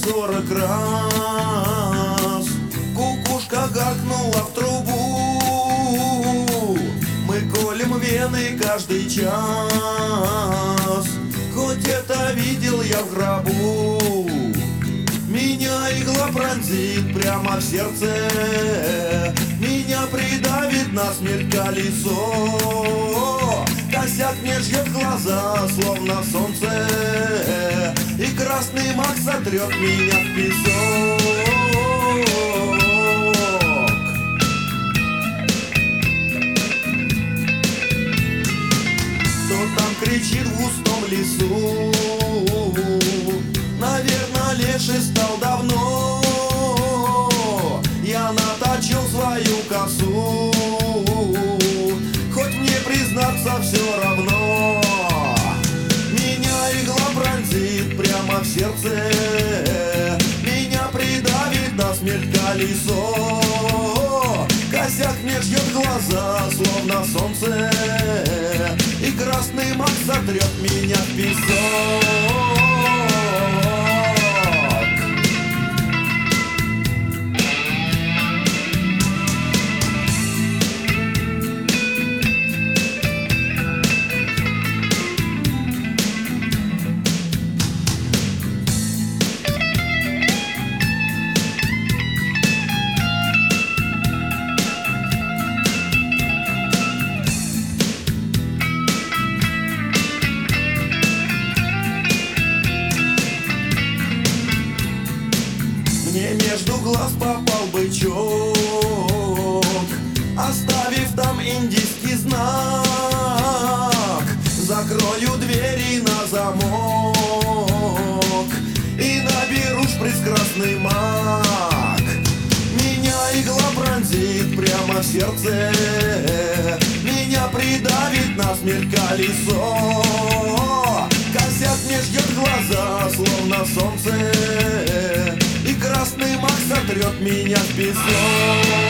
40 раз. Кукушка гаркнула в трубу. Мы колем вены каждый час. Хоть это видел я в гробу. Меня игла пронзит прямо в сердце. Меня придавит насмерть колесо. Косяк мне жжет глаза, словно солнце. И красный мак сотрет меня в песок. Кто там кричит в густом лесу? Наверное, леший стал давно. Я наточил свою косу. Хоть мне признаться все равно. Меня игла пронзит прямо в сердце. Меня придавит насмерть колесо. Косяк мне жжет глаза, словно солнце. И красный мак сотрет меня в песок. Мне между глаз попал бычок, оставив там индийский знак. Закрою двери на замок и наберу шприц-красный мак. Меня игла пронзит прямо в сердце. Меня придавит насмерть колесо. Косяк мне ждет глаза, словно солнце. И красный мак сотрет меня в песок.